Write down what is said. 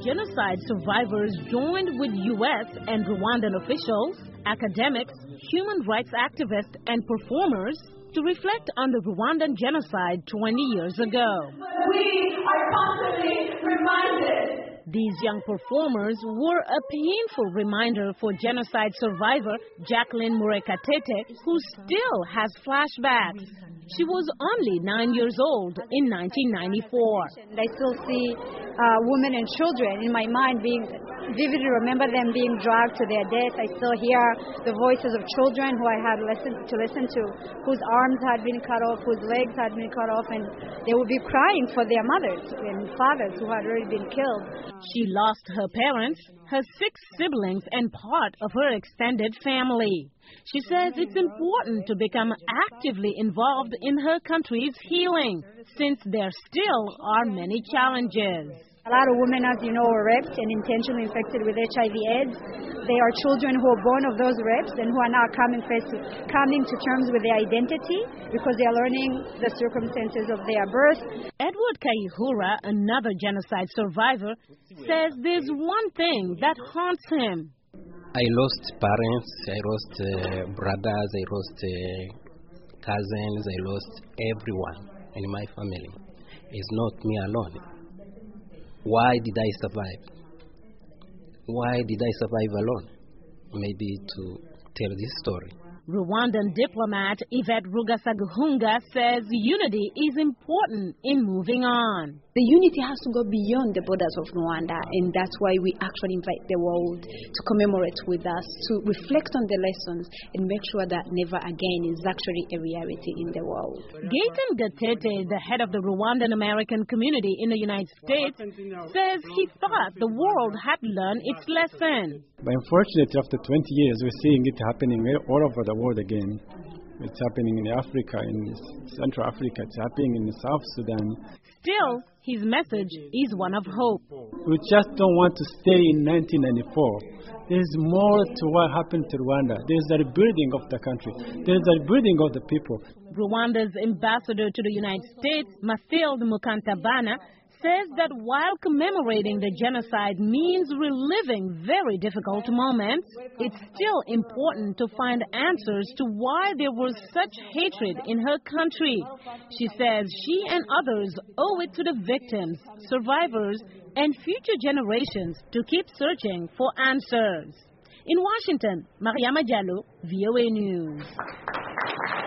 genocide survivors joined with U.S. and Rwandan officials, academics, human rights activists, and performers to reflect on the Rwandan genocide 20 years ago. We are constantly reminded. These young performers were a painful reminder for genocide survivor Jacqueline Murekatete, who still has flashbacks. She was only 9 years old in 1994. I still see women and children in my mind vividly remember them being dragged to their death. I still hear the voices of children who I had to listen to, whose arms had been cut off, whose legs had been cut off, and they would be crying for their mothers and fathers who had already been killed. She lost her parents, her 6 siblings, and part of her extended family. She says it's important to become actively involved in her country's healing, since there still are many challenges. A lot of women, as you know, are raped and intentionally infected with HIV/AIDS. They are children who are born of those rapes and who are now coming to terms with their identity because they are learning the circumstances of their birth. Edward Kayihura, another genocide survivor, says there's one thing that haunts him. I lost parents, I lost brothers, I lost cousins, I lost everyone in my family. It's not me alone. Why did I survive? Why did I survive alone? Maybe to tell this story. Rwandan diplomat Yvette Rugasaguhunga says unity is important in moving on. The unity has to go beyond the borders of Rwanda, and that's why we actually invite the world to commemorate with us, to reflect on the lessons and make sure that never again is actually a reality in the world. Gaten Gatete, the head of the Rwandan American community in the United States, says he thought the world had learned its lesson. But unfortunately, after 20 years, we're seeing it happening all over the world again. It's happening in Africa, in Central Africa, it's happening in South Sudan. Still, his message is one of hope. We just don't want to stay in 1994. There's more to what happened to Rwanda. There's a rebuilding of the country. There's a rebuilding of the people. Rwanda's ambassador to the United States, Mathilde Mukantabana, says that while commemorating the genocide means reliving very difficult moments, it's still important to find answers to why there was such hatred in her country. She says she and others owe it to the victims, survivors, and future generations to keep searching for answers. In Washington, Mariama Diallo, VOA News.